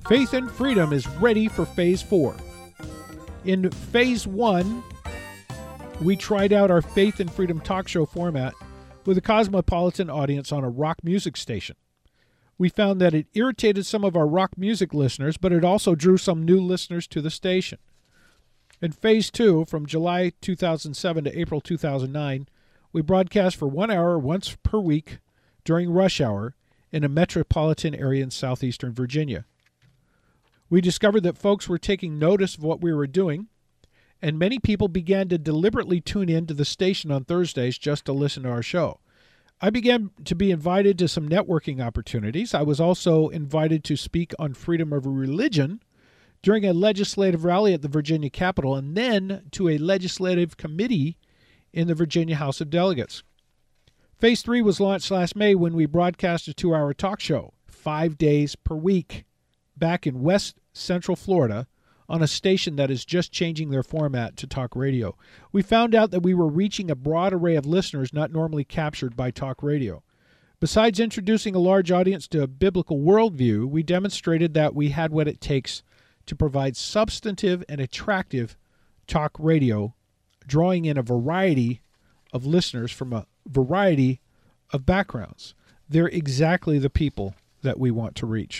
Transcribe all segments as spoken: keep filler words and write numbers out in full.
Faith and Freedom is ready for Phase four. In Phase one, we tried out our Faith and Freedom talk show format with a cosmopolitan audience on a rock music station. We found that it irritated some of our rock music listeners, but it also drew some new listeners to the station. In Phase two, from July two thousand seven to April two thousand nine, we broadcast for one hour once per week during rush hour in a metropolitan area in southeastern Virginia. We discovered that folks were taking notice of what we were doing, and many people began to deliberately tune in to the station on Thursdays just to listen to our show. I began to be invited to some networking opportunities. I was also invited to speak on freedom of religion during a legislative rally at the Virginia Capitol, and then to a legislative committee in the Virginia House of Delegates. Phase three was launched last May when we broadcast a two-hour talk show, five days per week, back in West Central Florida on a station that is just changing their format to talk radio. We found out that we were reaching a broad array of listeners not normally captured by talk radio. Besides introducing a large audience to a biblical worldview, we demonstrated that we had what it takes to provide substantive and attractive talk radio, drawing in a variety of listeners from a variety of backgrounds. They're exactly the people that we want to reach.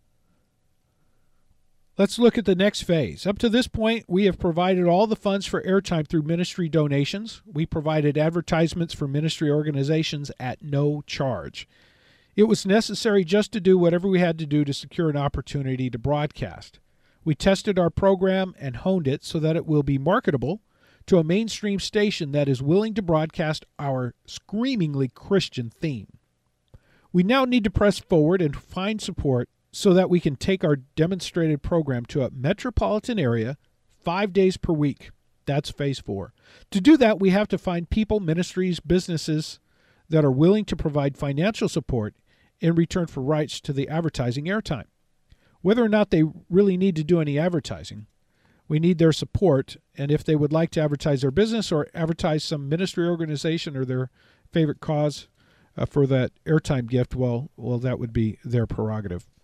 Let's look at the next phase. Up to this point, we have provided all the funds for airtime through ministry donations. We provided advertisements for ministry organizations at no charge. It was necessary just to do whatever we had to do to secure an opportunity to broadcast. We tested our program and honed it so that it will be marketable to a mainstream station that is willing to broadcast our screamingly Christian theme. We now need to press forward and find support so that we can take our demonstrated program to a metropolitan area five days per week. That's Phase four. To do that, we have to find people, ministries, businesses that are willing to provide financial support in return for rights to the advertising airtime. Whether or not they really need to do any advertising, we need their support, and if they would like to advertise their business or advertise some ministry organization or their favorite cause uh, for that airtime gift, well, well, that would be their prerogative.